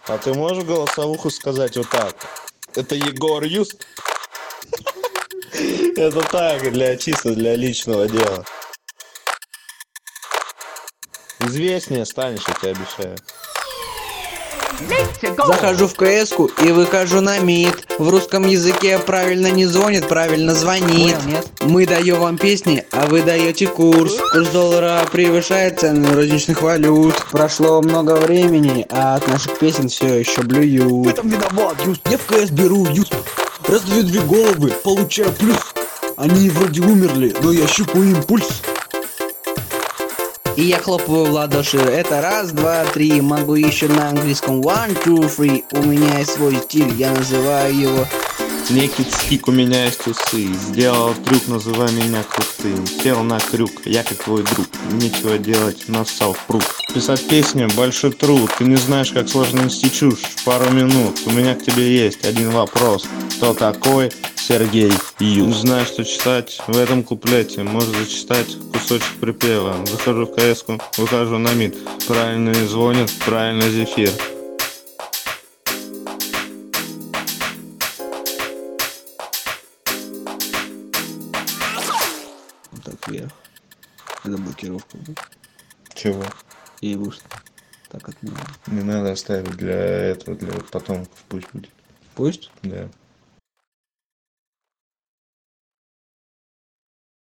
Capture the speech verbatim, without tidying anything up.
А ты можешь голосовуху сказать вот так? Это Егор Юст? Это так, для чисто для личного дела. Известнее станешь, я тебе обещаю. Захожу в КС-ку и выхожу на мид. В русском языке правильно не звонит, правильно звонит. Понял, нет? Мы даем вам песни, а вы даете курс. Курс доллара превышает цены розничных валют. Прошло много времени, а от наших песен все еще блюют. В этом виноват, Юст. Я в КС беру, Юст. Раз две-две головы, получаю плюс. Они вроде умерли, но я щупаю им пульс. И я хлопаю в ладоши. Это раз, два, три. Могу еще на английском one, two, three. У меня есть свой стиль, я называю его. Некий стик, у меня есть усы. Сделал трюк, называй меня крутым. Сел на крюк, я как твой друг. Нечего делать, нассал в пруд. Писать песни — большой труд. Ты не знаешь, как сложно нести чушь. Пару минут, у меня к тебе есть один вопрос. Кто такой Сергей Ю? Знаешь, что читать в этом куплете. Можешь зачитать кусочек припева. Захожу в КС-ку, выхожу на мид. Правильно не звонит, правильно зефир. Вот так вверх. Это блокировка будет. Чего? И буст. Так от меня. Не надо оставить для этого, для потомков, пусть будет. Пусть? Да.